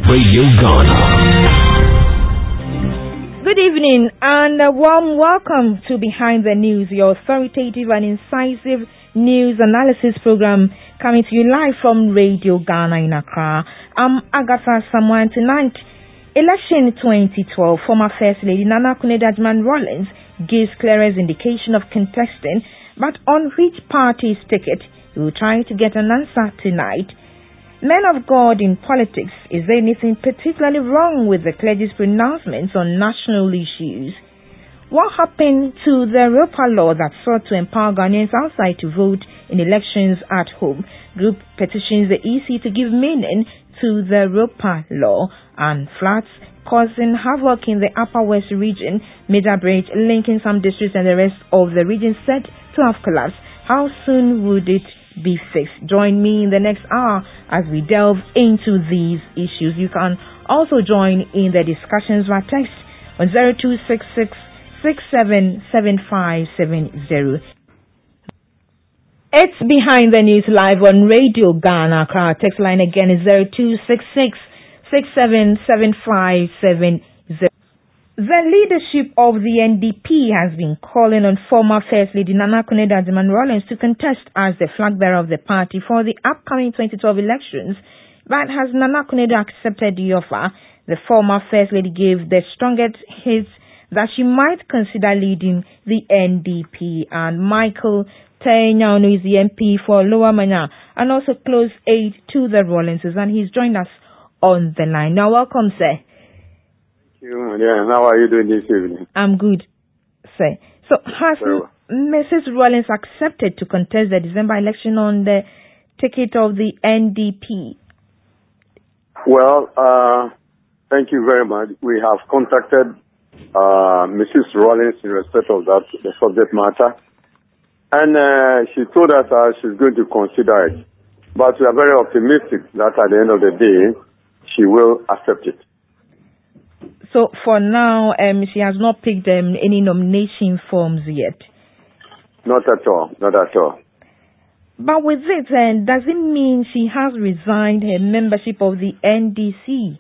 Radio Ghana. Good evening and a warm welcome to Behind the News, your authoritative and incisive news analysis program coming to you live from Radio Ghana in Accra. I'm Agatha Samuel. Tonight, election 2012, former First Lady Nana Akufo-Addo gives clearest indication of contesting, but on which party's ticket? We will try to get an answer tonight. Men of God in politics, is there anything particularly wrong with the clergy's pronouncements on national issues? What happened to the ROPA law that sought to empower Ghanaians outside to vote in elections at home? Group petitions the EC to give meaning to the ROPA law. And floods causing havoc in the Upper West region, major bridge linking some districts and the rest of the region said to have collapsed. How soon would it be fixed? Join me in the next hour as we delve into these issues. You can also join in the discussions via text on 0266 677570. It's Behind the News live on Radio Ghana. Our text line again is 0266 677570. The leadership of the NDP has been calling on former First Lady Nana Akufo-Addo to contest as the flag bearer of the party for the upcoming 2012 elections. But has Nana Akufo-Addo accepted the offer? The former First Lady gave the strongest hints that she might consider leading the NDP. And Michael Tenyano is the MP for Lower Manya and also close aide to the Rawlinses, and he's joined us on the line. Now, welcome, sir. Yeah, how are you doing this evening? I'm good, sir. So, has Mrs. Rawlings accepted to contest the December election on the ticket of the NDP? Well, thank you very much. We have contacted Mrs. Rawlings in respect of that, the subject matter. And she told us she's going to consider it. But we are very optimistic that at the end of the day, she will accept it. So for now, she has not picked any nomination forms yet? Not at all, not at all. But with it, does it mean she has resigned her membership of the NDC?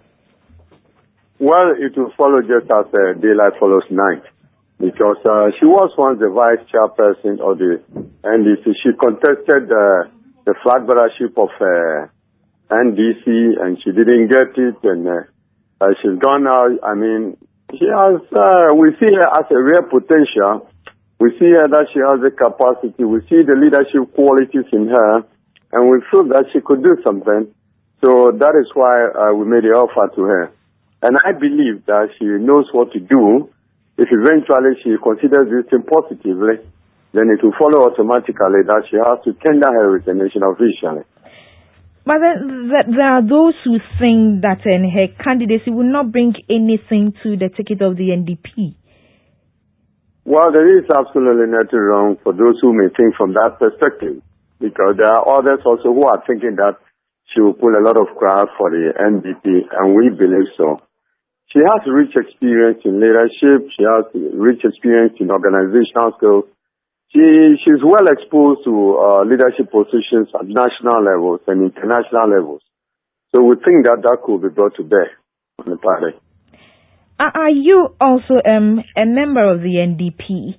Well, it will follow just as daylight follows night. Because she was once the vice chairperson of the NDC. She contested the flag bearership of NDC and she didn't get it. And she's gone now. I mean, she has, we see her as a real potential. We see her that she has the capacity. We see the leadership qualities in her. And we feel that she could do something. So that is why we made the offer to her. And I believe that she knows what to do. If eventually she considers this thing positively, then it will follow automatically that she has to tender her resignation officially. But there are those who think that her candidacy will not bring anything to the ticket of the NDP. Well, there is absolutely nothing wrong for those who may think from that perspective, because there are others also who are thinking that she will pull a lot of crowd for the NDP, and we believe so. She has rich experience in leadership. She has rich experience in organizational skills. She's well exposed to leadership positions at national levels and international levels. So we think that could be brought to bear on the party. Are you also a member of the NDP?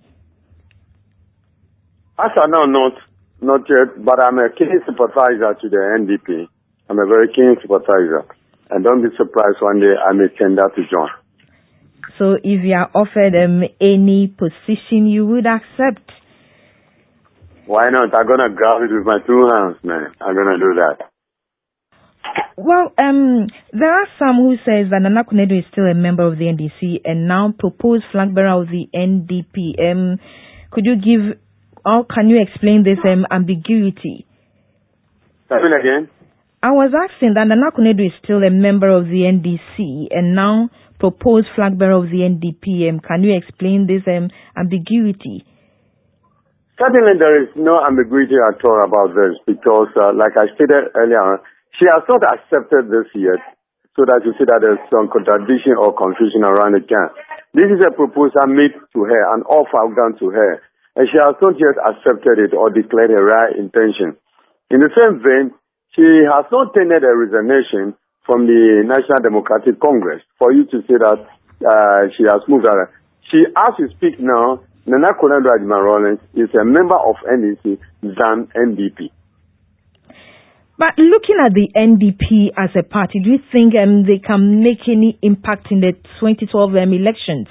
As I know, not yet, but I'm a keen sympathizer to the NDP. I'm a very keen sympathizer. And don't be surprised one day I may tender to join. So if you are offered any position, you would accept? Why not? I'm going to grab it with my two hands, man. I'm going to do that. Well, there are some who says that Nana Akufo-Addo is still a member of the NDC and now proposed flag bearer of the NDP. Could you give, or can you explain this ambiguity? Say it again. I was asking that Nana Akufo-Addo is still a member of the NDC and now proposed flag bearer of the NDP. Can you explain this ambiguity? Certainly there is no ambiguity at all about this because, like I stated earlier, she has not accepted this yet so that you see that there's some contradiction or confusion around it. This is a proposal made to her, an offer done to her, and she has not yet accepted it or declared her right intention. In the same vein, she has not tendered a resignation, from the National Democratic Congress for you to say that she has moved out. She, as you speak now, Nana Konadu Agyemang-Rawlings is a member of NDC than NDP. But looking at the NDP as a party, do you think they can make any impact in the 2012 elections?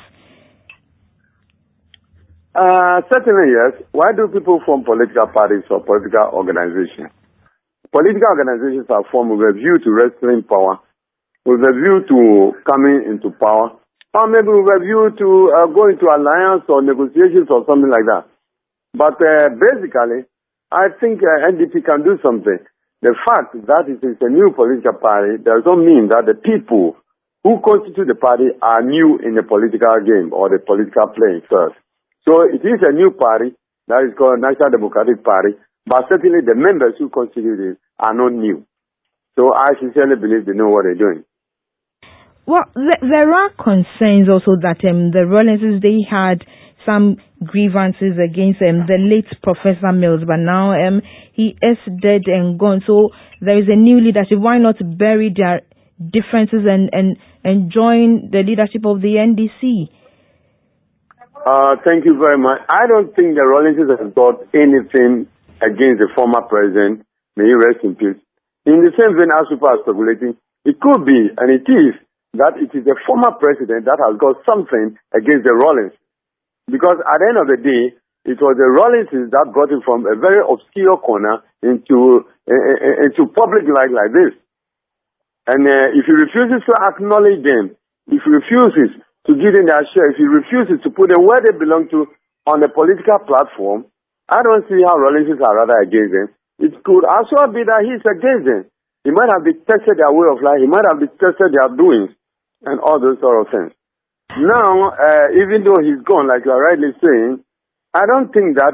Certainly, yes. Why do people form political parties or political organizations? Political organizations are formed with a view to wresting power, with a view to coming into power, or maybe with a view to go into alliance or negotiations or something like that. But basically, I think NDP can do something. The fact that it is a new political party does not mean that the people who constitute the party are new in the political game or the political playing first. So it is a new party that is called National Democratic Party, but certainly the members who constitute it are not new. So I sincerely believe they know what they're doing. Well, there are concerns also that the Rawlingses, they had some grievances against the late Professor Mills, but now he is dead and gone. So there is a new leadership. Why not bury their differences and join the leadership of the NDC? Thank you very much. I don't think the Rawlingses have got anything against the former president. May he rest in peace. In the same vein as people are speculating, it could be, and it is, that it is the former president that has got something against the Rawlings. Because at the end of the day, it was the Rawlingses that brought him from a very obscure corner into public life like this. And if he refuses to acknowledge them, if he refuses to give them their share, if he refuses to put them where they belong to on the political platform, I don't see how Rawlingses are rather against them. It could also be that he's against them. He might have detested their way of life. He might have detested their doings and all those sort of things. Now, even though he's gone, like you are rightly saying, I don't think that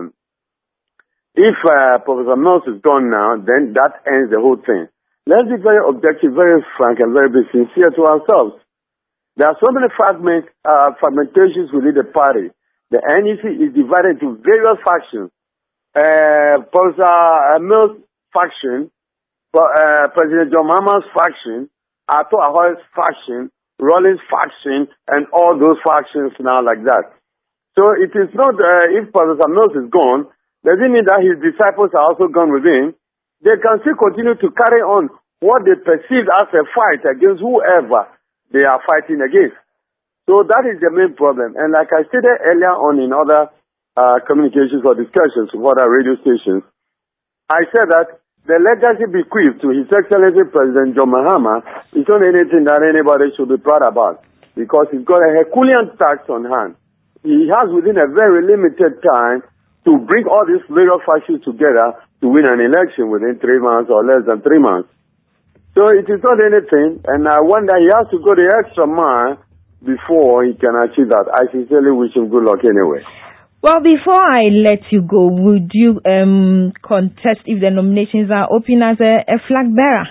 if Professor Mills is gone now, then that ends the whole thing. Let's be very objective, very frank, and very sincere to ourselves. There are so many fragmentations within the party. The NEC is divided into various factions. Professor Mills' faction, President John Mahama's faction, Ato Ahoy's faction, Rawlings faction, and all those factions now like that. So it is not, if Professor Mills is gone, doesn't mean that his disciples are also gone with him. They can still continue to carry on what they perceive as a fight against whoever they are fighting against. So that is the main problem. And like I stated earlier on in other communications or discussions with other radio stations, I said that the legacy bequeathed to His Excellency President John Mahama is not anything that anybody should be proud about, because he's got a Herculean task on hand. He has within a very limited time to bring all these various factions together to win an election within 3 months or less than 3 months. So it is not anything, and I wonder he has to go the extra mile before he can achieve that. I sincerely wish him good luck anyway. Well, before I let you go, would you contest if the nominations are open as a flag bearer?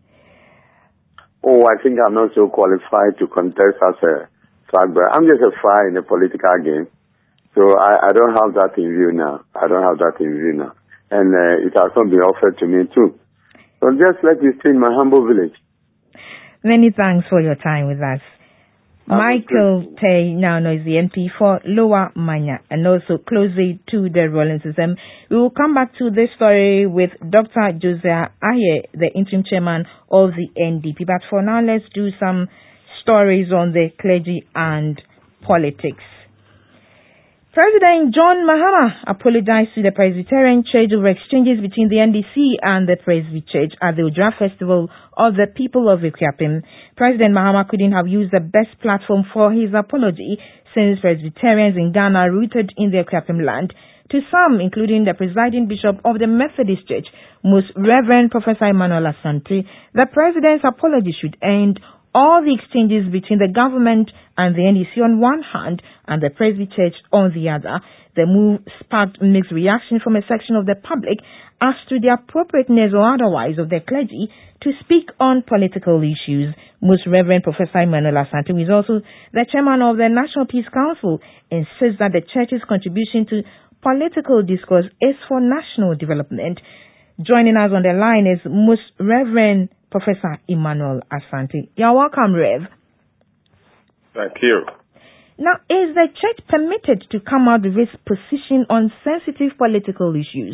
Oh, I think I'm not so qualified to contest as a flag bearer. I'm just a fly in the political game. So I don't have that in view now. And it has not been offered to me too. So just let me stay in my humble village. Many thanks for your time with us. Michael Tay now is the MP for Lower Manya and also closely to the Rawlingses. We will come back to this story with Dr. Josiah Aye, the interim chairman of the NDP. But for now, let's do some stories on the clergy and politics. President John Mahama apologized to the Presbyterian Church over exchanges between the NDC and the Presby Church at the Ujra Festival of the People of Ikuapem. President Mahama couldn't have used the best platform for his apology, since Presbyterians in Ghana rooted in the Ikuapem land. To some, including the presiding bishop of the Methodist Church, Most Reverend Professor Emmanuel Asante, the president's apology should end all the exchanges between the government and the NDC on one hand and the Presby Church on the other. The move sparked mixed reaction from a section of the public as to the appropriateness or otherwise of the clergy to speak on political issues. Most Reverend Professor Emmanuel Asante, who is also the chairman of the National Peace Council, insists that the church's contribution to political discourse is for national development. Joining us on the line is Most Reverend Professor Emmanuel Asante. You're welcome, Rev. Thank you. Now, is the church permitted to come out with its position on sensitive political issues?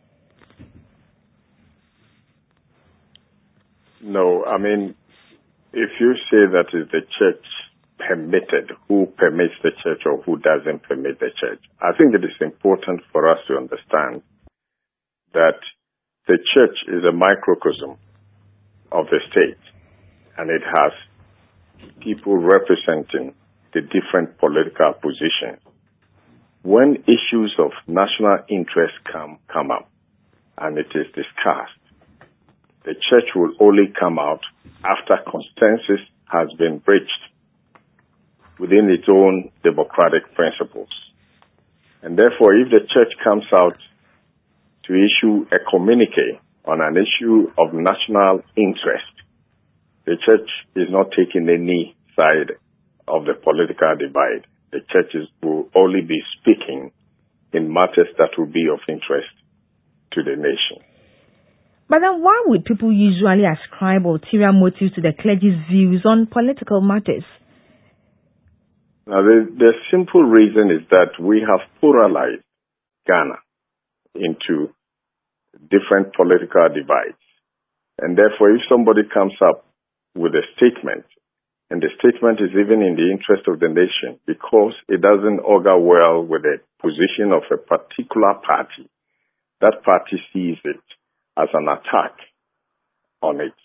No, I mean, if you say that is the church permitted, who permits the church or who doesn't permit the church? I think it is important for us to understand that the church is a microcosm of the state, and it has people representing the different political positions. When issues of national interest come up and it is discussed, the church will only come out after consensus has been reached within its own democratic principles. And therefore, if the church comes out to issue a communique on an issue of national interest, the church is not taking any side of the political divide. The churches will only be speaking in matters that will be of interest to the nation. But then why would people usually ascribe ulterior motives to the clergy's views on political matters? Now, the simple reason is that we have pluralized Ghana into different political divides. And therefore, if somebody comes up with a statement, and the statement is even in the interest of the nation because it doesn't augur well with the position of a particular party, that party sees it as an attack on it.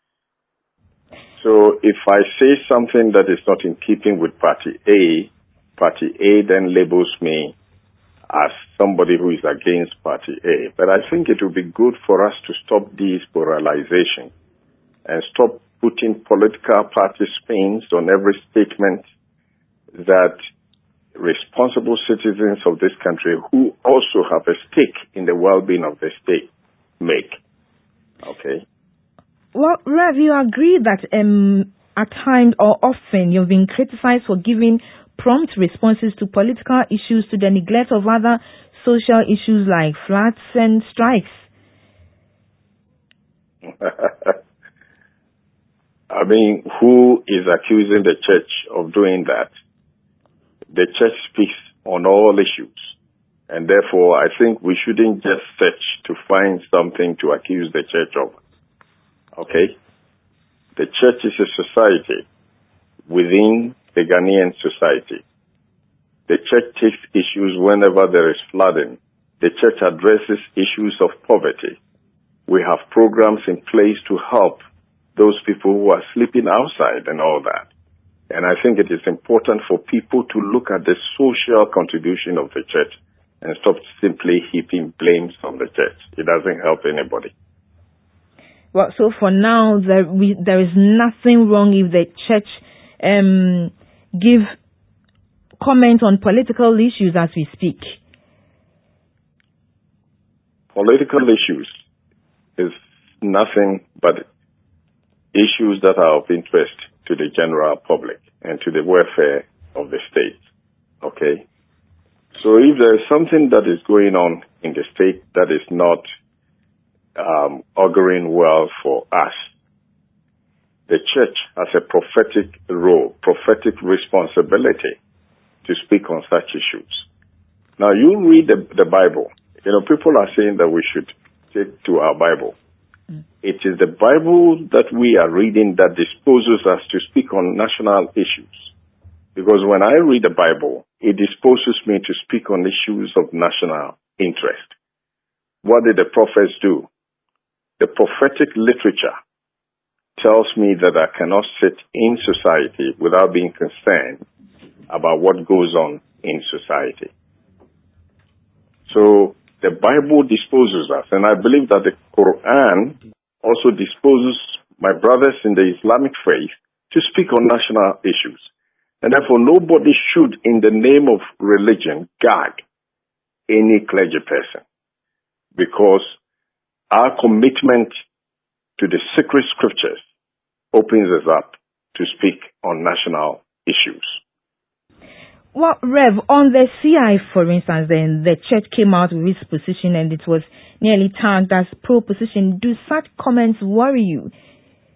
So if I say something that is not in keeping with Party A then labels me as somebody who is against Party A. But I think it would be good for us to stop this polarization and stop putting political party spins on every statement that responsible citizens of this country who also have a stake in the well-being of the state make. Okay. Well, Rev, you agree that at times or often you've been criticized for giving prompt responses to political issues to the neglect of other social issues like floods and strikes. I mean, who is accusing the church of doing that? The church speaks on all issues. And therefore, I think we shouldn't just search to find something to accuse the church of. Okay? The church is a society within the Ghanaian society. The church takes issues whenever there is flooding. The church addresses issues of poverty. We have programs in place to help those people who are sleeping outside and all that. And I think it is important for people to look at the social contribution of the church and stop simply heaping blames on the church. It doesn't help anybody. Well, so for now, there is nothing wrong if the church give comment on political issues as we speak. Political issues is nothing but issues that are of interest to the general public and to the welfare of the state. Okay? So if there is something that is going on in the state that is not auguring well for us, the church has a prophetic role, prophetic responsibility to speak on such issues. Now, you read the Bible. You know, people are saying that we should take to our Bible. It is the Bible that we are reading that disposes us to speak on national issues. Because when I read the Bible, it disposes me to speak on issues of national interest. What did the prophets do? The prophetic literature tells me that I cannot sit in society without being concerned about what goes on in society. So the Bible disposes us, and I believe that the Quran also disposes my brothers in the Islamic faith to speak on national issues. And therefore, nobody should, in the name of religion, gag any clergy person, because our commitment to the sacred scriptures opens us up to speak on national issues. Well, Rev, on the CI, for instance, then the church came out with its position and it was nearly tagged as pro-position. Do such comments worry you?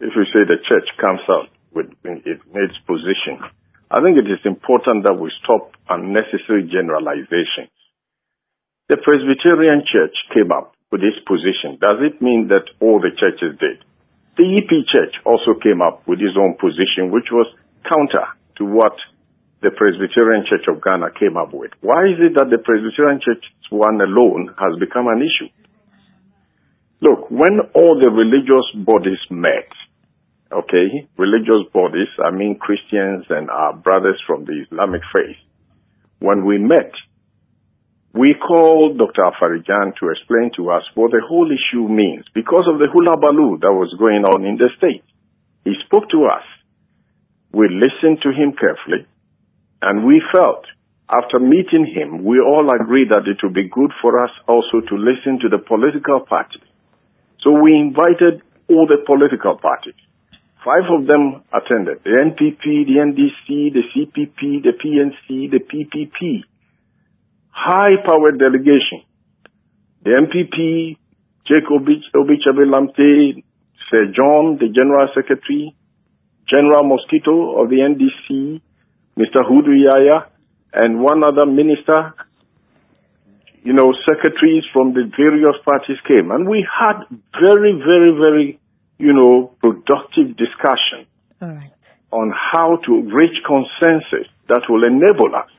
if you say the church comes out with its position, I think it is important that we stop unnecessary generalizations. The Presbyterian Church came up with its position. Does it mean that all the churches did? The EP Church also came up with its own position, which was counter to what the Presbyterian Church of Ghana came up with. Why is it that the Presbyterian Church one alone has become an issue? Look, when all the religious bodies met, okay, religious bodies, I mean Christians and our brothers from the Islamic faith, when we met, we called Dr. Afarijan to explain to us what the whole issue means because of the hula baloo that was going on in the state. He spoke to us. We listened to him carefully, and we felt, after meeting him, we all agreed that it would be good for us also to listen to the political parties. So we invited all the political parties. 5 of them attended: the NPP, the NDC, the CPP, the PNC, the PPP. High-powered delegation. The MPP, Jacob Obichabe Lamte, Sir John, the General Secretary, General Mosquito of the NDC, Mr. Hudu Yaya, and one other minister, secretaries from the various parties came. And we had very, very, very, productive discussion on how to reach consensus that will enable us,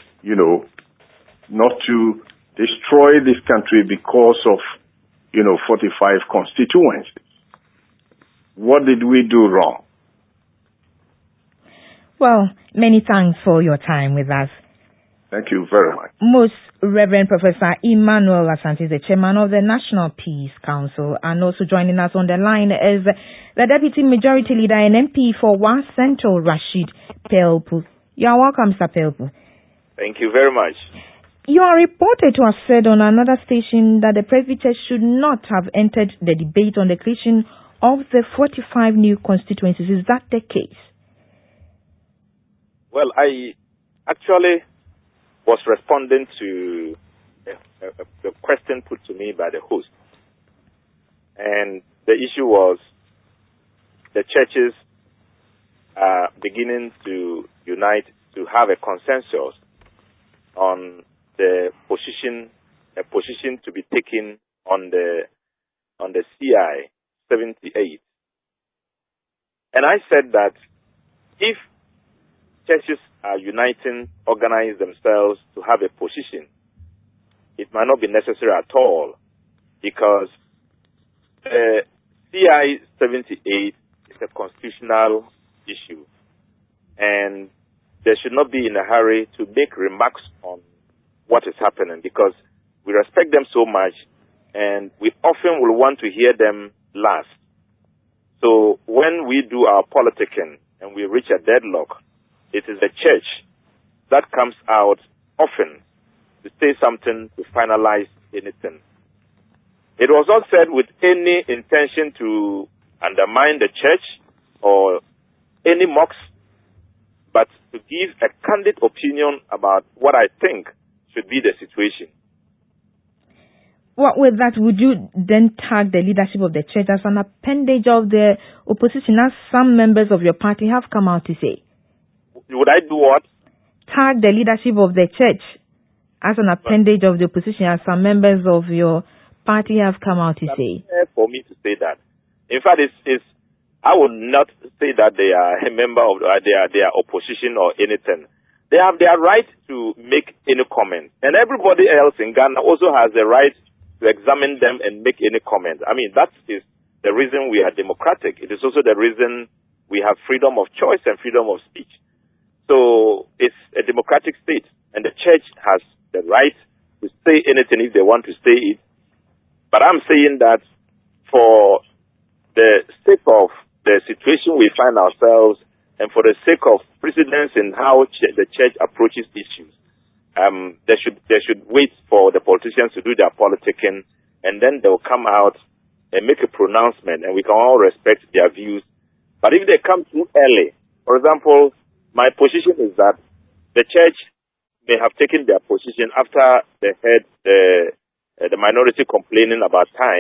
not to destroy this country because of, 45 constituencies. What did we do wrong? Well, many thanks for your time with us. Thank you very much. Most Reverend Professor Emmanuel Asante is the chairman of the National Peace Council, and also joining us on the line is the Deputy Majority Leader and MP for Wa Central, Rashid Pelpu. You are welcome, Mr. Pelpu. Thank you very much. You are reported to have said on another station that the Presbyterians should not have entered the debate on the creation of the 45 new constituencies. Is that the case? Well, I actually was responding to a question put to me by the host. And the issue was the churches are beginning to unite to have a consensus on the a position to be taken on the CI 78. And I said that if churches are uniting, organize themselves to have a position, it might not be necessary at all, because the CI 78 is a constitutional issue, and they should not be in a hurry to make remarks on what is happening, because we respect them so much, and we often will want to hear them last. So when we do our politicking and we reach a deadlock, it is the church that comes out often to say something to finalize anything. It was not said with any intention to undermine the church or any mocks, but to give a candid opinion about what I think should be the situation. What with that, would you then tag the leadership of the church as an appendage of the opposition, as some members of your party have come out to say? Would I do what? Tag the leadership of the church as an appendage of the opposition, as some members of your party have come out to say? For me to say that. In fact, I would not say that they are a member of they are opposition or anything. They have their right to make any comment, and everybody else in Ghana also has the right to examine them and make any comment. I mean, that is the reason we are democratic. It is also the reason we have freedom of choice and freedom of speech. So it's a democratic state, and the church has the right to say anything if they want to say it. But I'm saying that for the sake of the situation we find ourselves, and for the sake of precedence in how the church approaches issues, they should wait for the politicians to do their politicking, and then they'll come out and make a pronouncement, and we can all respect their views. But if they come too early, for example, my position is that the church may have taken their position after they heard the minority complaining about time,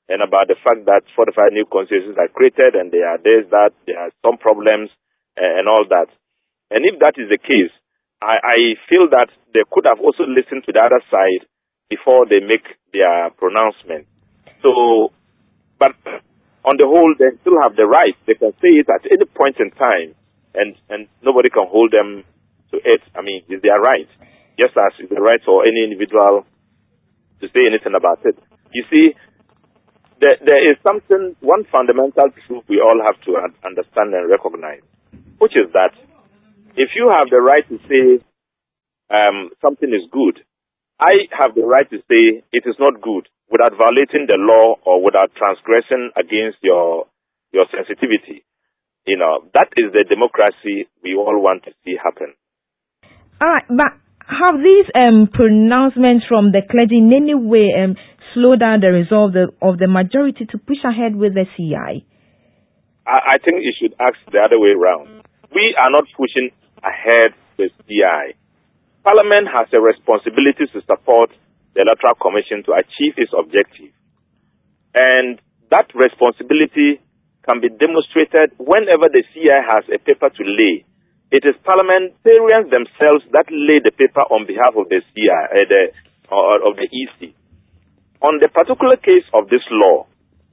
and about the fact that 45 new constituencies are created and there are some problems and all that. And if that is the case, I feel that they could have also listened to the other side before they make their pronouncement. So, but on the whole, they still have the right. They can say it at any point in time, and nobody can hold them to it. I mean, it's their right, just as it's the right for any individual to say anything about it. You see, there is one fundamental truth we all have to understand and recognize, which is that if you have the right to say something is good, I have the right to say it is not good without violating the law or without transgressing against your sensitivity. You know, that is the democracy we all want to see happen. All right, but have these pronouncements from the clergy in any way slowed down the resolve of the majority to push ahead with the CI? I think you should ask the other way around. We are not pushing ahead with CI. Parliament has a responsibility to support the Electoral Commission to achieve its objective. And that responsibility can be demonstrated whenever the CI has a paper to lay. It is parliamentarians themselves that lay the paper on behalf of the CI, of the EC. On the particular case of this law,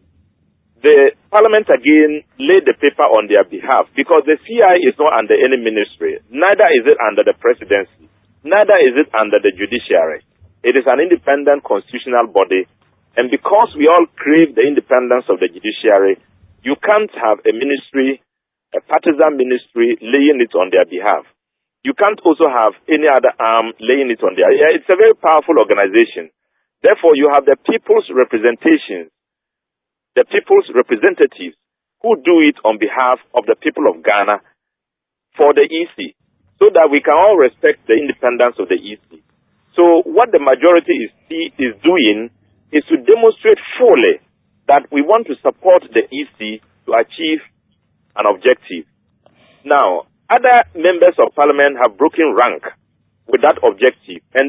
the Parliament again laid the paper on their behalf because the CI is not under any ministry, neither is it under the presidency, neither is it under the judiciary. It is an independent constitutional body, and because we all crave the independence of the judiciary, you can't have a ministry, a partisan ministry, laying it on their behalf. You can't also have any other arm laying it on their behalf. It's a very powerful organization. Therefore, you have the people's representation, the people's representatives who do it on behalf of the people of Ghana for the EC, so that we can all respect the independence of the EC. So what the majority is doing is to demonstrate fully that we want to support the EC to achieve an objective. Now, other members of parliament have broken rank with that objective, and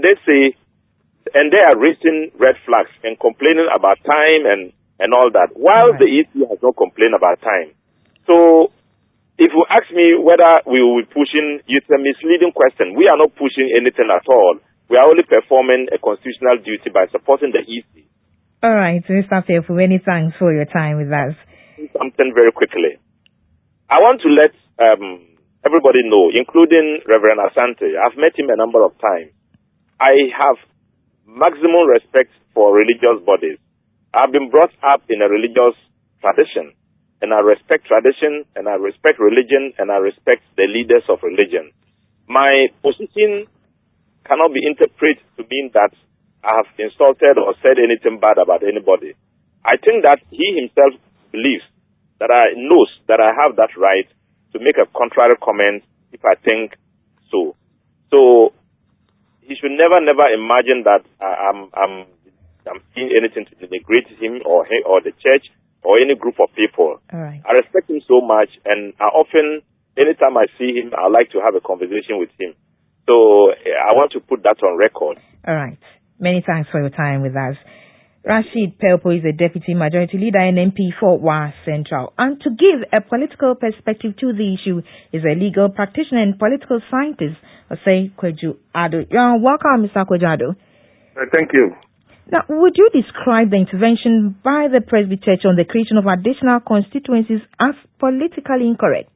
they are raising red flags and complaining about time and all that, while the EC has not complained about time. So, if you ask me whether we will be pushing, it's a misleading question. We are not pushing anything at all. We are only performing a constitutional duty by supporting the EC. All right, Mr. Fearful, many thanks for your time with us. Something very quickly. I want to let everybody know, including Reverend Asante. I've met him a number of times. I have maximum respect for religious bodies. I've been brought up in a religious tradition, and I respect tradition, and I respect religion, and I respect the leaders of religion. My position cannot be interpreted to mean that I have insulted or said anything bad about anybody. I think that he himself believes that knows that I have that right to make a contrary comment if I think so. So he should never imagine that I'm seeing anything to denigrate him or the church or any group of people. All right. I respect him so much, and I often, anytime I see him, I like to have a conversation with him. So I want to put that on record. All right. Many thanks for your time with us. Rashid Pelpo is a Deputy Majority Leader and MP for Wa Central. And to give a political perspective to the issue is a legal practitioner and political scientist, Osei Kweju Ado. Welcome, Mr. Kweju Ado. Thank you. Now, would you describe the intervention by the Presby Church on the creation of additional constituencies as politically incorrect?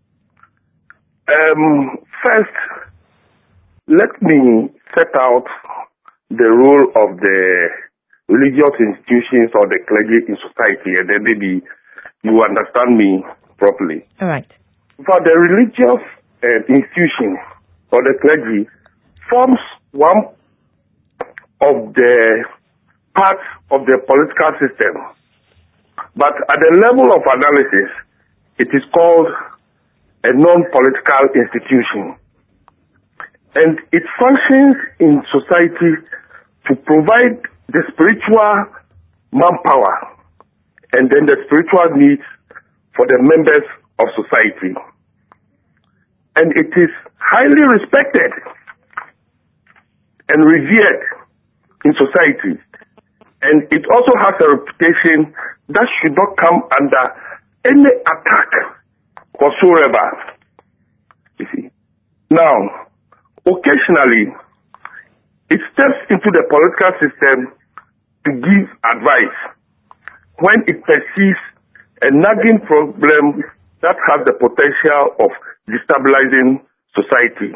First, let me set out the role of the religious institutions or the clergy in society, and then maybe you understand me properly. All right. For the religious institution or the clergy forms one of the parts of the political system, but at the level of analysis, it is called a non-political institution. And it functions in society to provide the spiritual manpower and then the spiritual needs for the members of society. And it is highly respected and revered in society. And it also has a reputation that should not come under any attack whatsoever. You see. Now, occasionally, it steps into the political system to give advice when it perceives a nagging problem that has the potential of destabilizing society.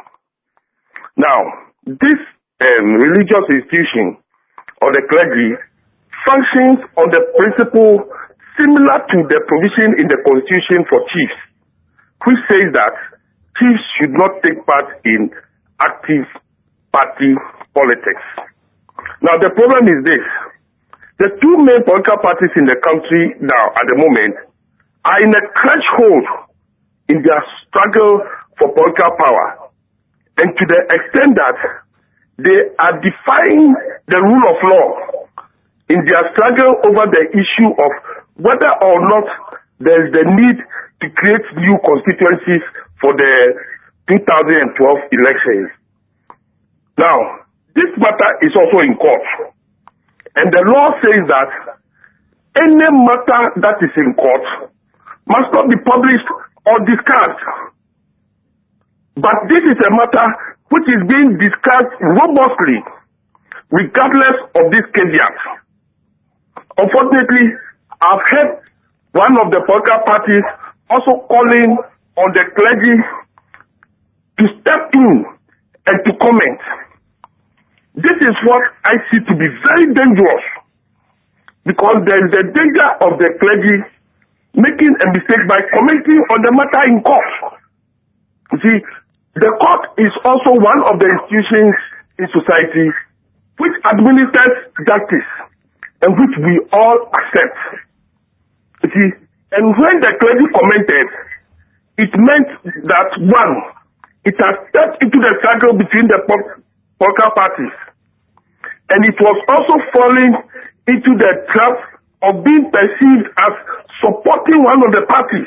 Now, this religious institution or the clergy functions on the principle similar to the provision in the Constitution for chiefs, which says that chiefs should not take part in active party politics. Now, the problem is this. The two main political parties in the country now at the moment are in a threshold in their struggle for political power. And to the extent that they are defying the rule of law in their struggle over the issue of whether or not there is the need to create new constituencies for the 2012 elections. Now, this matter is also in court. And the law says that any matter that is in court must not be published or discussed. But this is a matter which is being discussed robustly, regardless of this caveat. Unfortunately, I've heard one of the political parties also calling on the clergy to step in and to comment. This is what I see to be very dangerous, because there is a danger of the clergy making a mistake by commenting on the matter in court. You see, the court is also one of the institutions in society which administers justice and which we all accept. You see, and when the clergy commented, it meant that, one, it has stepped into the struggle between the political parties, and it was also falling into the trap of being perceived as supporting one of the parties.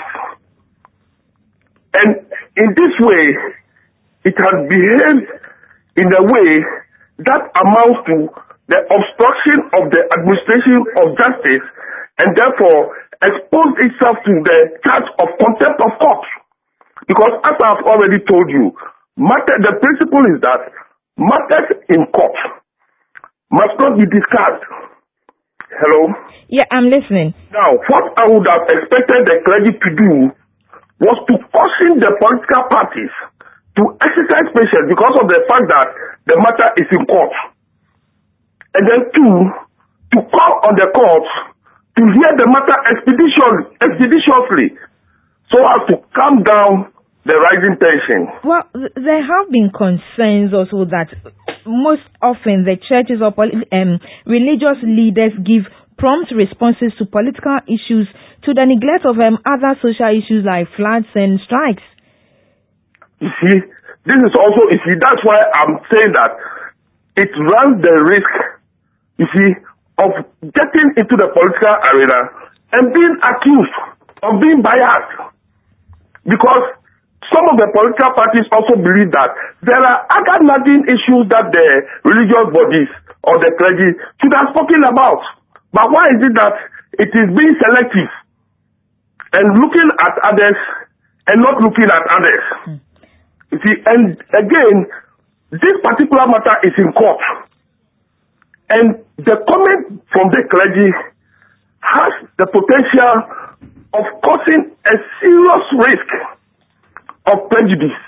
And in this way, it has behaved in a way that amounts to the obstruction of the administration of justice, and therefore exposed itself to the charge of contempt of court. Because as I've already told you, the principle is that matters in court must not be discussed. Hello? Yeah, I'm listening. Now, what I would have expected the clergy to do was to caution the political parties to exercise patience because of the fact that the matter is in court. And then two, to call on the courts to hear the matter expeditiously so as to calm down the rising tension. Well, there have been concerns also that most often the churches or religious leaders give prompt responses to political issues to the neglect of other social issues like floods and strikes. You see, this is also, that's why I'm saying that it runs the risk, you see, of getting into the political arena and being accused of being biased. Because some of the political parties also believe that there are other nagging issues that the religious bodies or the clergy should have spoken about. But why is it that it is being selective and looking at others and not looking at others? You see, and again, this particular matter is in court. And the comment from the clergy has the potential of causing a serious risk of prejudice.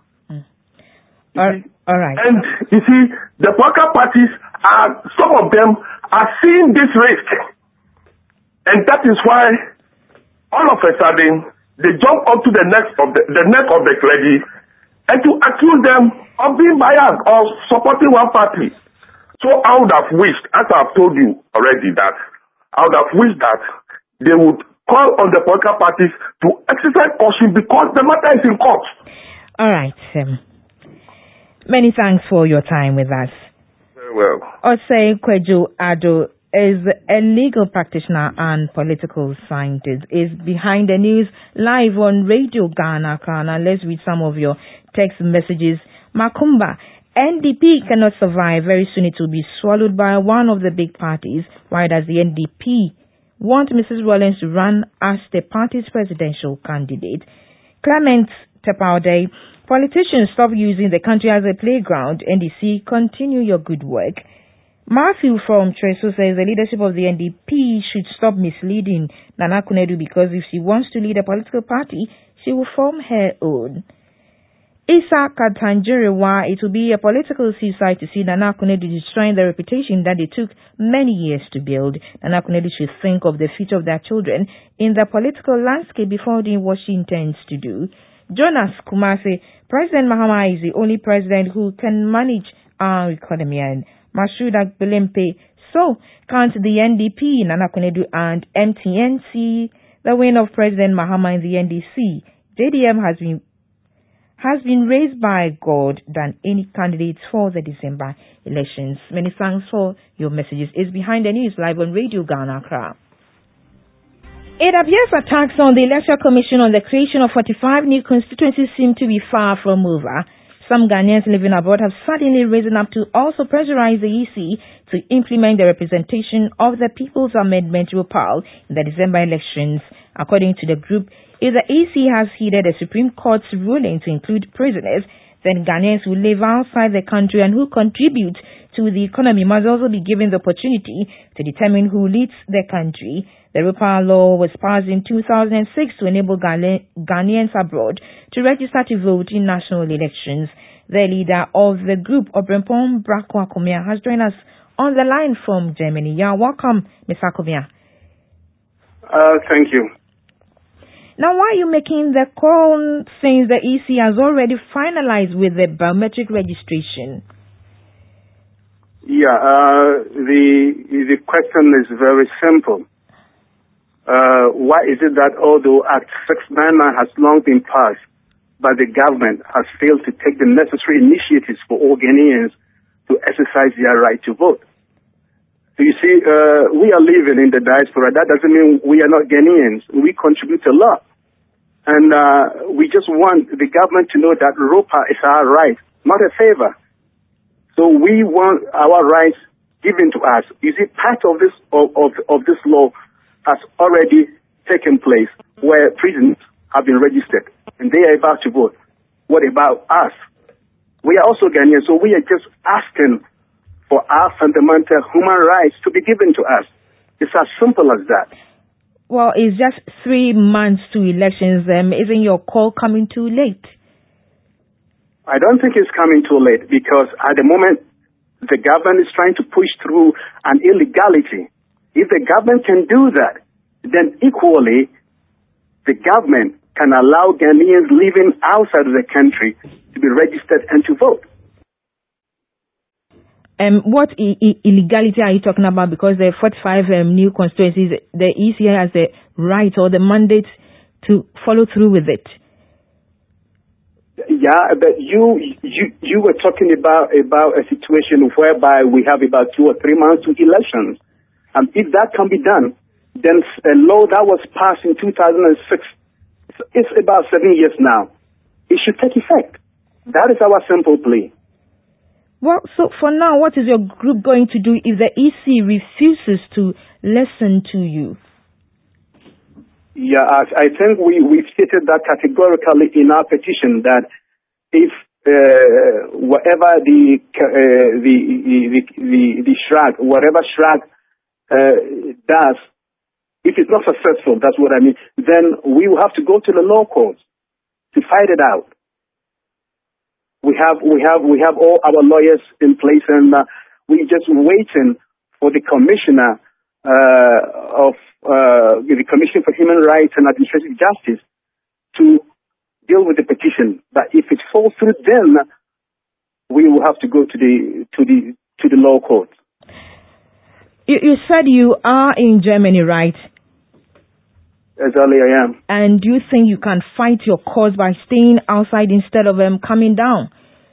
All right. And you see, the political parties some of them are seeing this risk. And that is why all of a sudden they jump onto the neck of the clergy and to accuse them of being biased or supporting one party. So I would have wished, as I've told you already, that I would have wished that they would call on the political parties to exercise caution because the matter is in court. All right. Many thanks for your time with us. Very well. Osei Kweju Ado is a legal practitioner and political scientist. Is behind the news live on Radio Ghana. Let's read some of your text messages. Makumba NDP cannot survive. Very soon it will be swallowed by one of the big parties. Why does the NDP want Mrs. Rawlings to run as the party's presidential candidate? Clement Tepaude, politicians, stop using the country as a playground. NDC, continue your good work. Matthew from Treso says the leadership of the NDP should stop misleading Nana Konadu, because if she wants to lead a political party, she will form her own. Isa Katanjirewa, it will be a political suicide to see Nana Konadu destroying the reputation that it took many years to build. Nana Konadu should think of the future of their children in the political landscape before doing what she intends to do. Jonas Kumase, President Mahama is the only president who can manage our economy. And Mashuda Belempe, so can't the NDP, Nana Konadu and MTN see the win of President Mahama in the NDC? JDM has been raised by God than any candidates for the December elections. Many thanks for your messages. It's Behind the News live on Radio Ghana Accra. It appears attacks on the Electoral Commission on the creation of 45 new constituencies seem to be far from over. Some Ghanaians living abroad have suddenly risen up to also pressurize the EC to implement the representation of the People's Amendment ROPAL in the December elections. According to the group, if the EC has heeded the Supreme Court's ruling to include prisoners, then Ghanaians who live outside the country and who contribute to the economy must also be given the opportunity to determine who leads the country. The ROPAL law was passed in 2006 to enable Ghanaians abroad to register to vote in national elections. The leader of the group, Obrempong Brako Akomia, has joined us on the line from Germany. Yeah, welcome, Ms. Akomia. Thank you. Now, why are you making the call since the EC has already finalized with the biometric registration? Yeah, the question is very simple. Why is it that although Act 699 has long been passed, but the government has failed to take the necessary initiatives for all Ghanaians to exercise their right to vote? So you see, we are living in the diaspora. That doesn't mean we are not Ghanaians. We contribute a lot. And we just want the government to know that ROPA is our right, not a favor. So we want our rights given to us. You see, part of this of this law has already taken place, where prisoners have been registered and they are about to vote. What about us? We are also Ghanaians, so we are just asking for our fundamental human rights to be given to us. It's as simple as that. Well, it's just 3 months to elections. Isn't your call coming too late? I don't think it's coming too late, because at the moment, the government is trying to push through an illegality. If the government can do that, then equally, the government can allow Ghanaians living outside of the country to be registered and to vote. What illegality are you talking about? Because there are 45 new constituencies, the EC has the right or the mandate to follow through with it. Yeah, but you were talking about a situation whereby we have about 2 or 3 months to elections. If that can be done, then a law that was passed in 2006, it's about 7 years now. It should take effect. That is our simple plea. Well, so for now, what is your group going to do if the EC refuses to listen to you? Yeah, I think we've stated that categorically in our petition, that if whatever the SHRAG, whatever SHRAG does, if it's not successful, that's what I mean, then we will have to go to the law courts to fight it out. We have all our lawyers in place, and we're just waiting for the commissioner of the Commission for Human Rights and Administrative Justice to deal with the petition. But if it falls through, then we will have to go to the law court. You said you are in Germany, right? Exactly, I am. And do you think you can fight your cause by staying outside instead of coming down?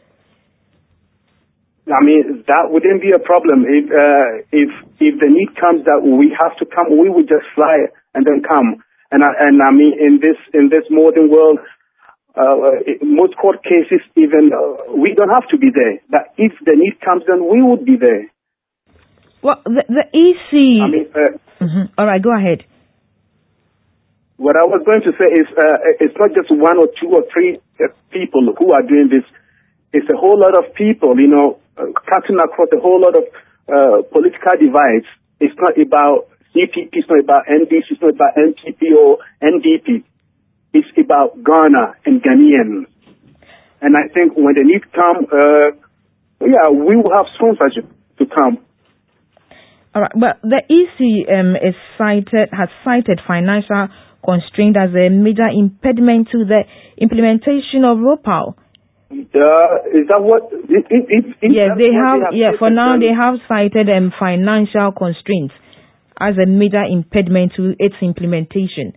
I mean, that wouldn't be a problem. If the need comes that we have to come, we would just fly and then come. And I mean, in this modern world, most court cases, even we don't have to be there. But if the need comes, then we would be there. Well, the EC. All right, go ahead. What I was going to say is, it's not just one or two or three people who are doing this. It's a whole lot of people, cutting across a whole lot of political divides. It's not about CPP, it's not about NDC, it's not about NPP or NDP. It's about Ghana and Ghanaians. And I think when the need come, we will have sponsorship to come. All right, but the EC has cited financial constraint as a major impediment to the implementation of ROPAL. Is that what? Yes, they have. Yeah, for now they have cited financial constraints as a major impediment to its implementation.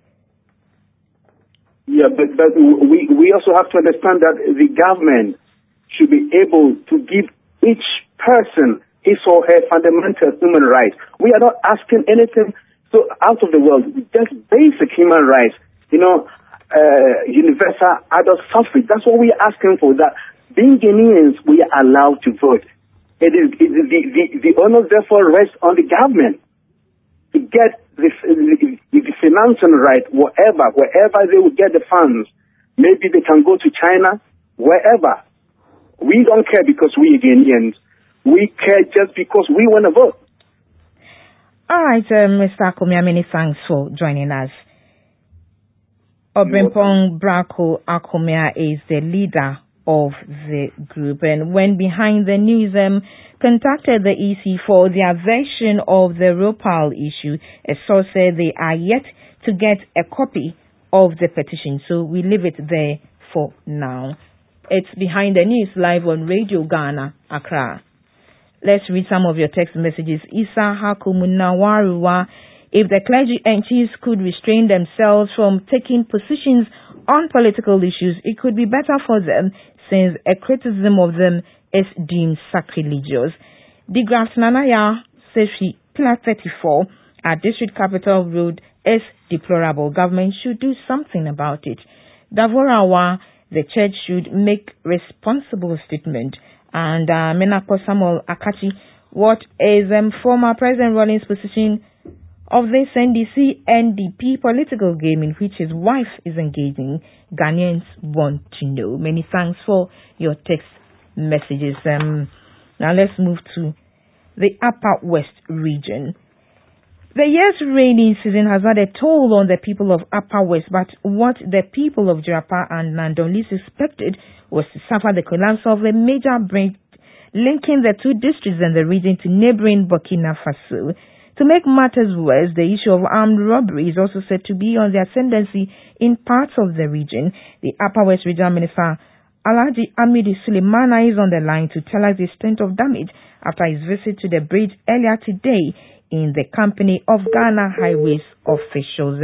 Yeah, but we also have to understand that the government should be able to give each person his or her fundamental human rights. We are not asking anything so out of the world, just basic human rights, universal adult suffrage. That's what we are asking for. That being Ghanaians, we are allowed to vote. It is the onus therefore rests on the government to get the financing right, wherever they will get the funds. Maybe they can go to China, wherever. We don't care because we are Ghanaians. We care just because we want to vote. All right, Mr. Akomia, many thanks for joining us. Obrimpong Brako Akomia is the leader of the group, and when Behind the News contacted the EC for their version of the ROPAL issue, a source said they are yet to get a copy of the petition, so we leave it there for now. It's Behind the News live on Radio Ghana, Accra. Let's read some of your text messages. Isa Hakumunawaruwa, if the clergy and chiefs could restrain themselves from taking positions on political issues, it could be better for them, since a criticism of them is deemed sacrilegious. Digraph Nanaya Sefi Plat 34 at District Capital Road is deplorable. Government should do something about it. Davorawa, the church should make responsible statement. And Menako Samuel Akachi, what is former President Rawlings' position of this NDC-NDP political game in which his wife is engaging? Ghanaians want to know. Many thanks for your text messages. Now let's move to the Upper West region. The year's rainy season has had a toll on the people of Upper West, but what the people of Jirapa and Nandon least expected was to suffer the collapse of a major bridge linking the two districts and the region to neighboring Burkina Faso. To make matters worse, the issue of armed robbery is also said to be on the ascendancy in parts of the region. The Upper West Regional Minister Alhaji Amidi Sulemana is on the line to tell us the extent of damage after his visit to the bridge earlier today in the company of Ghana Highways officials.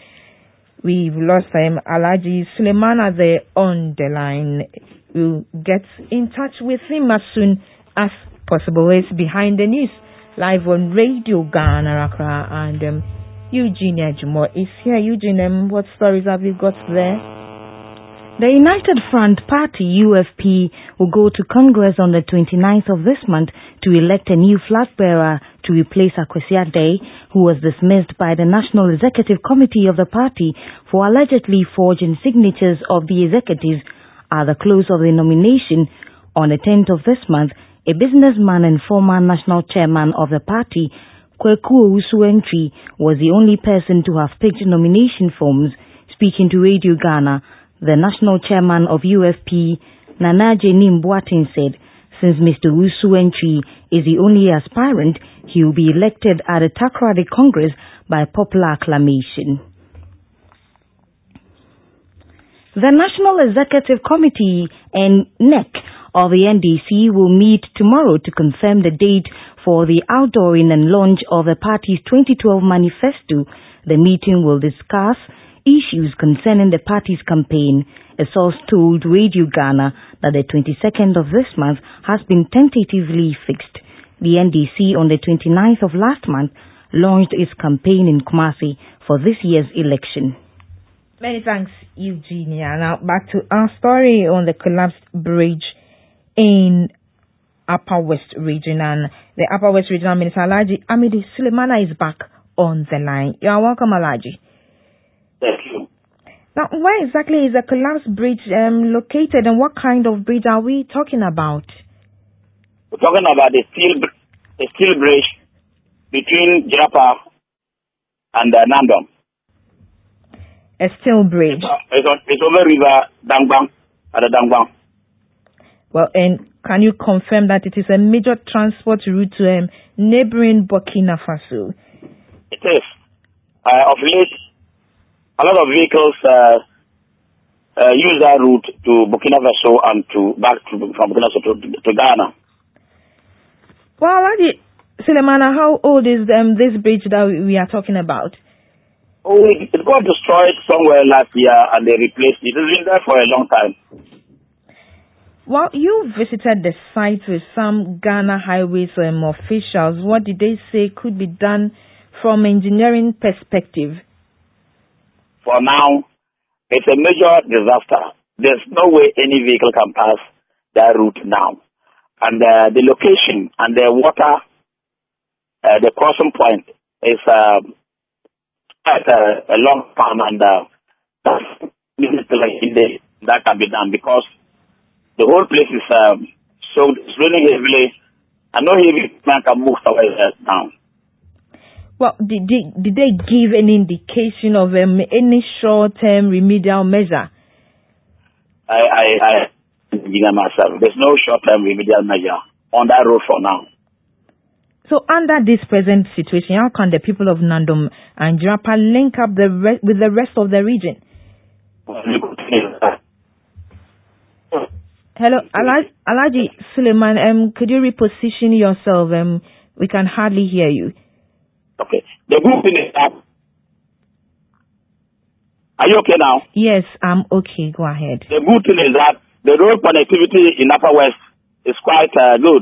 We've lost Alhaji Sulemana there on the line. We'll get in touch with him as soon as possible. It's Behind the News, live on Radio Ghana, Accra, and Eugenia Jumo is here. Eugenia, what stories have you got there? The United Front Party, UFP, will go to Congress on the 29th of this month to elect a new flag bearer to replace Akwesi Adey, who was dismissed by the National Executive Committee of the party for allegedly forging signatures of the executives. At the close of the nomination, on the 10th of this month, a businessman and former national chairman of the party, Kweku Owusu-Antwi, was the only person to have picked nomination forms. Speaking to Radio Ghana, the national chairman of UFP, Nana Jenim Boateng, said, since Mr. Owusu-Antwi is the only aspirant, he will be elected at the Takoradi Congress by popular acclamation. The National Executive Committee and NEC of the NDC will meet tomorrow to confirm the date for the outdooring and launch of the party's 2012 manifesto. The meeting will discuss issues concerning the party's campaign. A source told Radio Ghana that the 22nd of this month has been tentatively fixed. The NDC on the 29th of last month launched its campaign in Kumasi for this year's election. Many thanks, Eugenia. Now back to our story on the collapsed bridge in Upper West Region, and the Upper West Regional Minister Alhaji Amidi Sulemana is back on the line. You are welcome, Alhaji. Thank you. Now, where exactly is the collapsed bridge located, and what kind of bridge are we talking about? We're talking about a steel bridge between Jirapa and Nandom. A steel bridge. It's over river Dangbang at the Dangbang. Well, and can you confirm that it is a major transport route to neighboring Burkina Faso? It is. Of late, a lot of vehicles use that route to Burkina Faso and back from Burkina Faso to Ghana. Well, Alhaji Sulemana, how old is this bridge that we are talking about? Oh, it got destroyed somewhere last year and they replaced it. It's been there for a long time. Well, you visited the site with some Ghana Highways officials. What did they say could be done from engineering perspective? For now, it's a major disaster. There's no way any vehicle can pass that route now. And the location and the water, the crossing point is at a long time, and that can be done because the whole place is soaked. It's raining heavily, and no heavy man can move away now. Well, did they give any indication of any short-term remedial measure? I myself. There's no short-term remedial measure on that road for now. So under this present situation, how can the people of Nandom and Jirapa link up with the rest of the region? Hello, Alhaji Suleiman, could you reposition yourself? We can hardly hear you. Okay. The good thing is that... Are you okay now? Yes, I'm okay. Go ahead. The good thing is that the road connectivity in Upper West is quite good.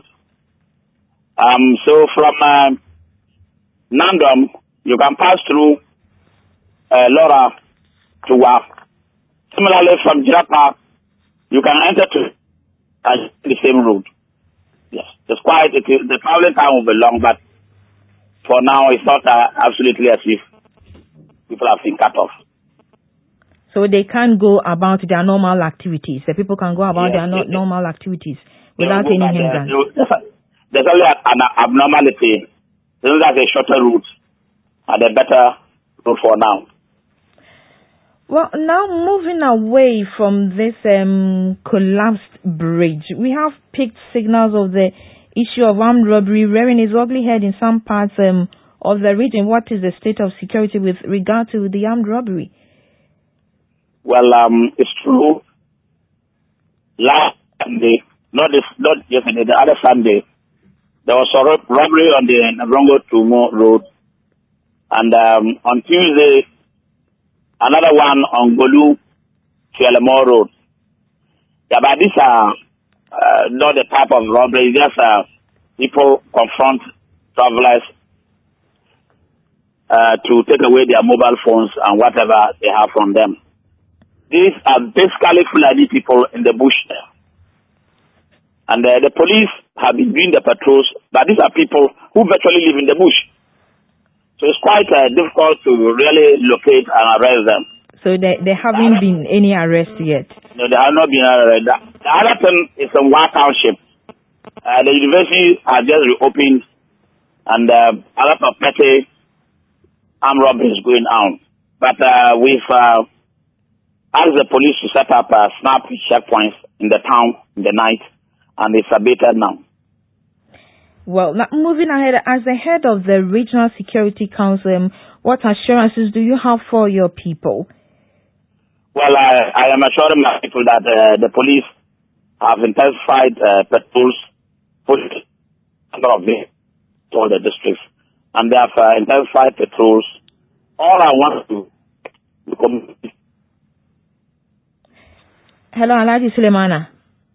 So from Nandom, you can pass through Lora to Waf. Similarly, from Jirapa, you can enter to the same route. Yes, the traveling time will be long, but for now, it's not absolutely as if people have been cut off. So they can't go about their normal activities. The people can go about their normal activities without any hindrance. There's only an abnormality. There's like a shorter route and a better route for now. Well, now moving away from this collapsed bridge, we have picked signals of the issue of armed robbery rearing its ugly head in some parts of the region. What is the state of security with regard to the armed robbery? Well, it's true. Last Sunday, not yesterday, the other Sunday, there was a robbery on the Nabrongo to Mo Road. And on Tuesday, another one on Golu to Elemo Road. Yeah, but these are not the type of robbery. Just people confront travelers to take away their mobile phones and whatever they have from them. These are basically Fulani people in the bush there. And the police have been doing the patrols, but these are people who virtually live in the bush. So it's quite difficult to really locate and arrest them. So there haven't been any arrests yet? No, there have not been arrests. The other thing is in Wa Township. The university has just reopened, and a lot of petty armed robberies going on. But we've asked the police to set up snap checkpoints in the town in the night, and it's abated now. Well, now moving ahead, as the head of the Regional Security Council, what assurances do you have for your people? Well, I am assuring my people that the police have intensified patrols, put a lot of them to all the districts, and they have intensified patrols. All I want to Hello, Alhaji Sulemana.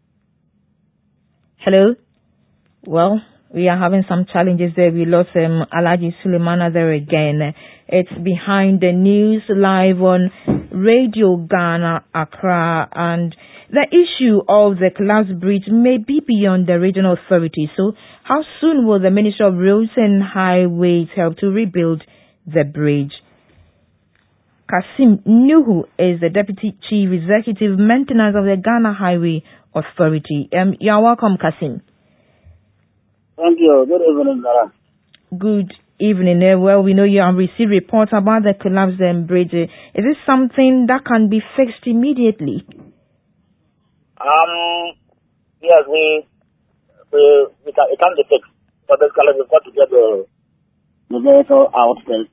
Hello? Well, we are having some challenges there. We lost Alhaji Sulemana there again. It's Behind the News live on Radio Ghana, Accra, and the issue of the collapsed bridge may be beyond the regional authority. So, how soon will the Ministry of Roads and Highways help to rebuild the bridge? Kasim Nuhu is the Deputy Chief Executive Maintenance of the Ghana Highway Authority. You are welcome, Kasim. Thank you. Good evening, Nara. Good evening. Well, we know you have received reports about the collapsed bridge. Is this something that can be fixed immediately? Yes, it can be fixed. But basically, we've got to get the vehicle out first.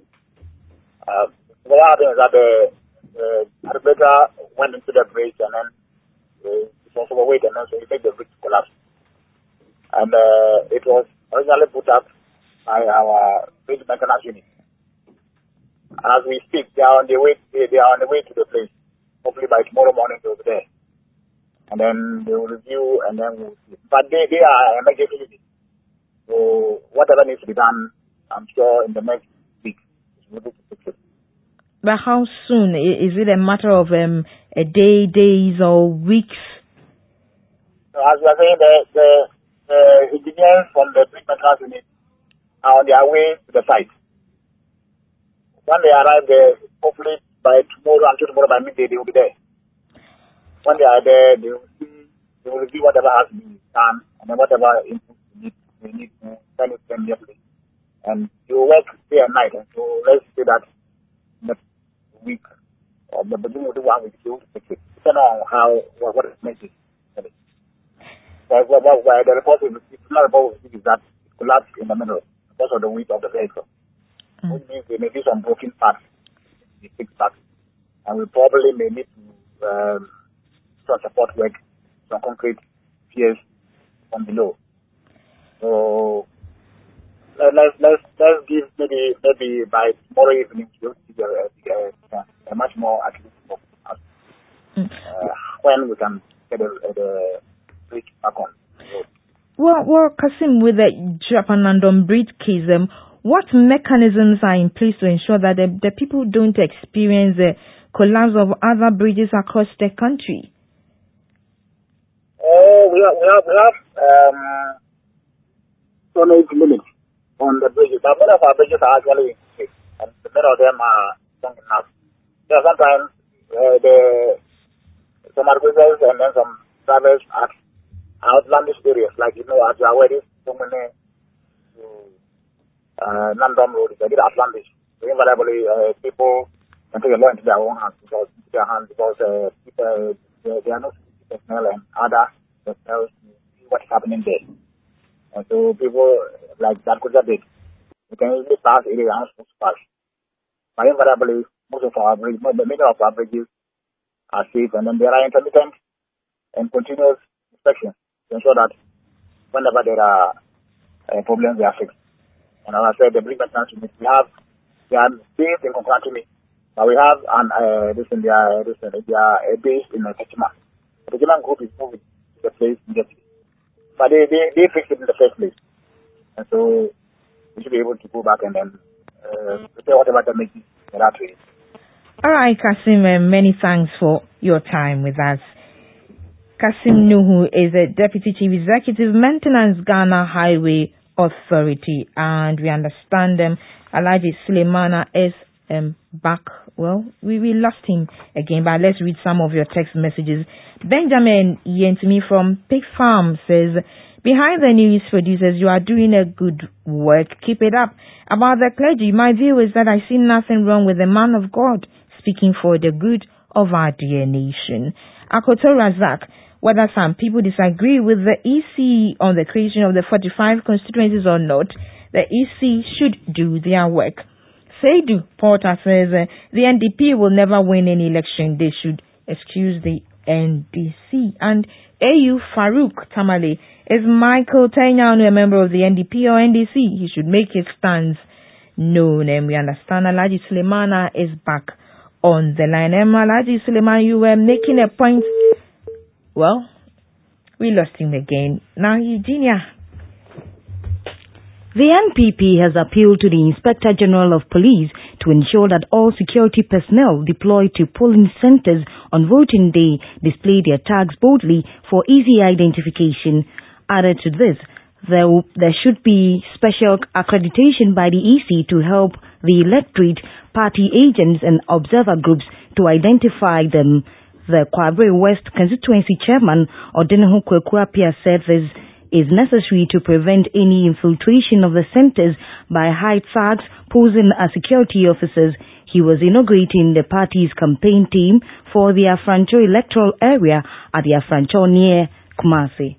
What happened is that the arbiter went into the bridge and then it's also a weight and then so it made the bridge collapse. And it was originally put up by our bridge maintenance unit. And as we speak, they are on the way to the place. Hopefully by tomorrow morning they'll be there. And then they will review and then we'll see. But they are emergency unit. So whatever needs to be done, I'm sure in the next week we'll be able to fix it. But how soon? Is it a matter of a day, days, or weeks? So as we are saying, the engineers from the bridge maintenance unit are on their way to the site. When they arrive there, hopefully by tomorrow by midday, they will be there. When they are there, they will review whatever has to be done and then whatever input they need to send it immediately. And they will work day and night. And so let's say that next week or the beginning of the 1 week, they will fix it. Depending on what it makes it. But the report we received, is that it collapsed in the middle because of the weight of the vehicle. Which means there may be some broken parts, the fixed parts. And we probably may need to some support work, some concrete piers from below. So let's give maybe by tomorrow evening we'll see a much more accurate when we can get the bridge back on. Well, Kasim, with the Japanandon bridge case, what mechanisms are in place to ensure that the people don't experience the collapse of other bridges across the country? We have tonnage limits on the bridges. But many of our bridges are actually fixed, and many of them are strong enough. So sometimes some arbiters and then some drivers at outlandish areas, like as you are aware, there's so many non-dom roads, they did outlandish. So invariably, people can take a law into their own hands because people, they are not personnel and other personnel to see what is happening there. And so people like that could have been, we can easily pass area and supposed to pass. But invariably, many of our bridges are safe, and then there are intermittent and continuous inspections to ensure that whenever there are problems, they are fixed. And as I said, the bridge maintenance unit, they are based in Konkwantumi, but we have they are based in Kechima. The Kechima group is moving to the place immediately. But they fixed it in the first place. And so we should be able to go back and then repair whatever damage is in that way. All right, Kasim, many thanks for your time with us. Kasim Nuhu is the Deputy Chief Executive Maintenance Ghana Highway Authority, and we understand Alhaji Sulemana is back. Well, we lost him again, but let's read some of your text messages. Benjamin Yentimi from Pig Farm says, behind the news producers, you are doing a good work. Keep it up. About the clergy, my view is that I see nothing wrong with the man of God speaking for the good of our dear nation. Akoto Razak, whether some people disagree with the EC on the creation of the 45 constituencies or not, the EC should do their work. Seidu Porter says the NDP will never win any election. They should excuse the NDC. And AU Farouk Tamale, is Michael Tenyanu a member of the NDP or NDC? He should make his stance known. And we understand Alhaji Sulemana is back on the line. Alhaji Sulemana, you were making a point. Well, we lost him again. Now, Eugenia. The NPP has appealed to the Inspector General of Police to ensure that all security personnel deployed to polling centers on voting day display their tags boldly for easy identification. Added to this, there should be special accreditation by the EC to help the electorate, party agents and observer groups to identify them. The Kwabre West constituency chairman, Odenehu Kwekuapia, said this is necessary to prevent any infiltration of the centers by high thugs posing as security officers. He was inaugurating the party's campaign team for the Afrancho electoral area at the Afrancho near Kumasi.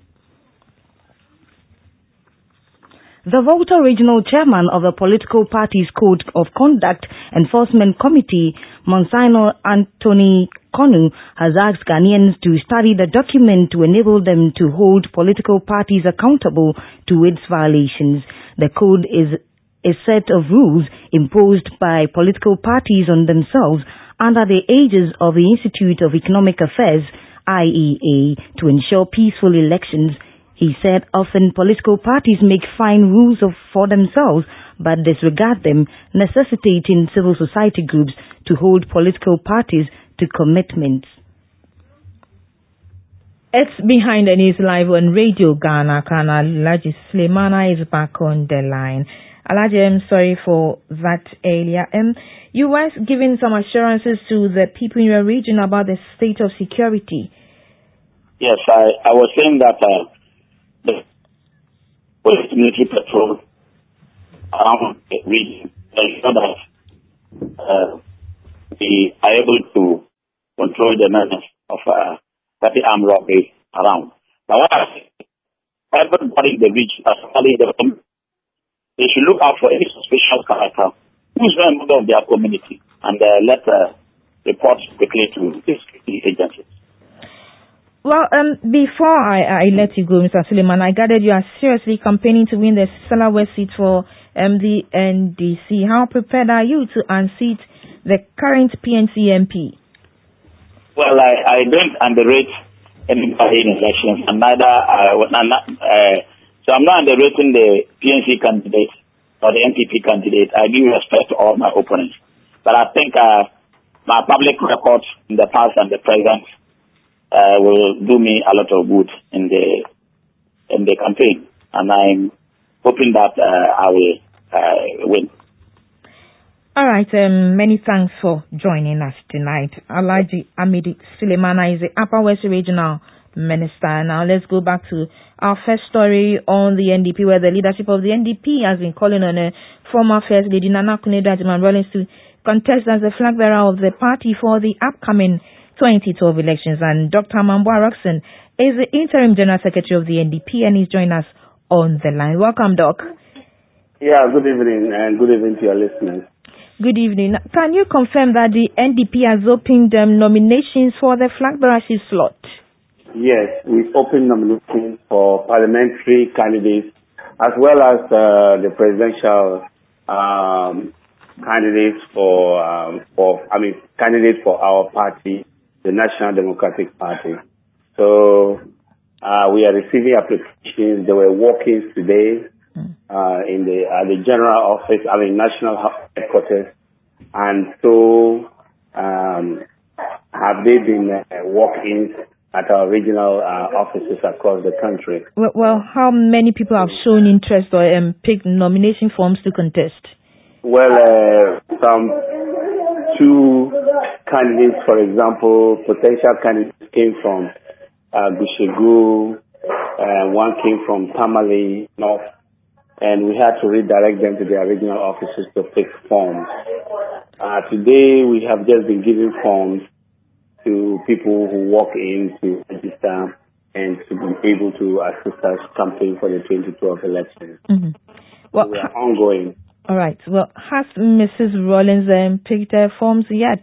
The Volta Regional Chairman of the Political Party's Code of Conduct Enforcement Committee, Monsignor Anthony Konu, has asked Ghanaians to study the document to enable them to hold political parties accountable to its violations. The code is a set of rules imposed by political parties on themselves under the aegis of the Institute of Economic Affairs, IEA, to ensure peaceful elections. He said often political parties make fine rules for themselves but disregard them, necessitating civil society groups to hold political parties to commitments. It's Behind the News live on Radio Ghana. Alhaji Sulemana is back on the line. Alhaji, I'm sorry for that earlier. You were giving some assurances to the people in your region about the state of security. Yes, I was saying that the military patrol around the region ensure that we are able to control the menace of petty armed robbery around. But what I say, everybody in the region, especially the community, they should look out for any suspicious character who's a member of their community and let reports quickly to the security agencies. Well, before I let you go, Mr. Suleiman, I gathered you are seriously campaigning to win the Sala West seat for the NDC. How prepared are you to unseat the current PNC MP? Well, I don't underrate anybody in elections, and neither so I'm not underrating the PNC candidate or the NPP candidate. I give respect to all my opponents, but I think my public record in the past and the present will do me a lot of good in the campaign, and I'm hoping that I will win. All right, many thanks for joining us tonight. Alhaji Amidi Sulemana is the Upper West Regional Minister. Now let's go back to our first story on the NDP, where the leadership of the NDP has been calling on former First Lady Nana Akufo-Addo Rawlings to contest as the flag bearer of the party for the upcoming 2012 elections. And Dr. Mambwa Roxon is the interim general secretary of the NDP and he's joined us on the line. Welcome, Doc. Yeah, good evening, and good evening to your listeners. Good evening. Can you confirm that the NDP has opened nominations for the flag bearership slot? Yes, we've opened nominations for parliamentary candidates as well as the presidential candidates candidates for our party, the National Democratic Party. So we are receiving applications. There were walk-ins today at the general office, national headquarters, and so have they been walk-ins at our regional offices across the country. Well, how many people have shown interest or picked nomination forms to contest? Well, some 2 candidates, for example, potential candidates came from Gushegu, one came from Tamale North, and we had to redirect them to their regional offices to pick forms. Today, we have just been giving forms to people who walk in to register and to be able to assist us campaign for the 2012 elections. Mm-hmm. Well, so we are ongoing. All right. Well, has Mrs. Rawlings picked her forms yet?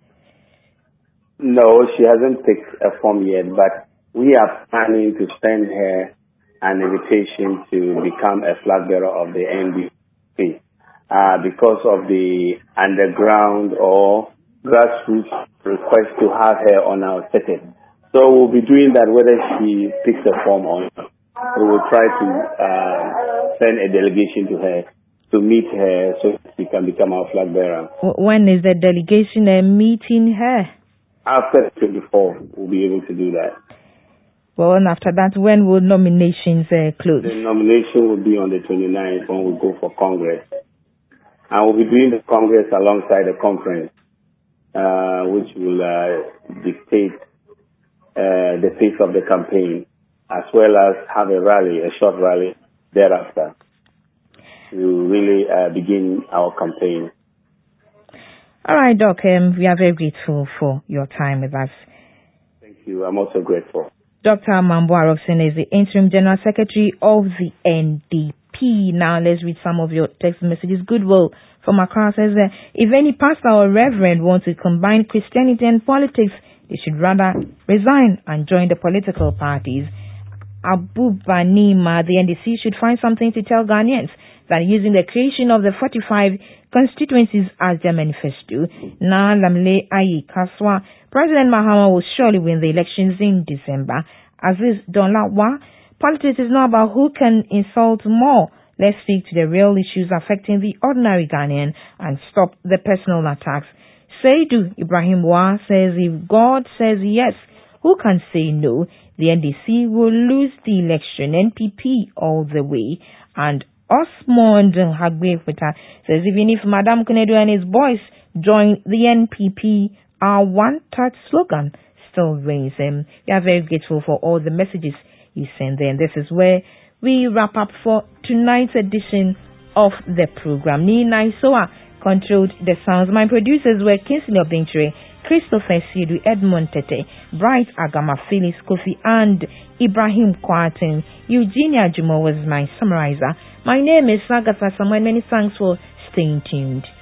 No, she hasn't picked a form yet, but we are planning to send her an invitation to become a flag bearer of the NDP because of the underground or grassroots request to have her on our ticket. So we'll be doing that whether she picks a form or not. We will try to send a delegation to her to meet her so she can become our flag bearer. When is the delegation meeting her? After 24, we'll be able to do that. Well, and after that, when will nominations close? The nomination will be on the 29th when we go for Congress. And we'll be doing the Congress alongside the conference, which will dictate the pace of the campaign, as well as have a rally, a short rally thereafter, to really begin our campaign. All right, Doc, we are very grateful for your time with us. Thank you. I'm also grateful. Dr. Mambo Aroksin is the Interim General Secretary of the NDP. Now, let's read some of your text messages. Goodwill from Accra says that if any pastor or reverend wants to combine Christianity and politics, they should rather resign and join the political parties. Abu Banima, the NDC, should find something to tell Ghanaians that using the creation of the 45 constituencies as their manifesto. Na Lamle Ayi Kaswa, President Mahama will surely win the elections in December. Aziz Donlawa, politics is not about who can insult more. Let's speak to the real issues affecting the ordinary Ghanaian and stop the personal attacks. Seidu Ibrahim Wa says if God says yes, who can say no? The NDC will lose the election. NPP all the way. And Osmond Hagbefuta says even if Madam Kunedu and his boys join the NPP, our one-touch slogan still reigns. We are very grateful for all the messages you send there. And this is where we wrap up for tonight's edition of the program. Nina Isoa controlled the sounds. My producers were Kinsley Obintre, Christopher Sidu, Edmond Tete, Bright Agama, Phyllis Kofi, and Ibrahim Kwartin. Eugenia Jumo was my summarizer. My name is Agatha Samuel. Many thanks for staying tuned.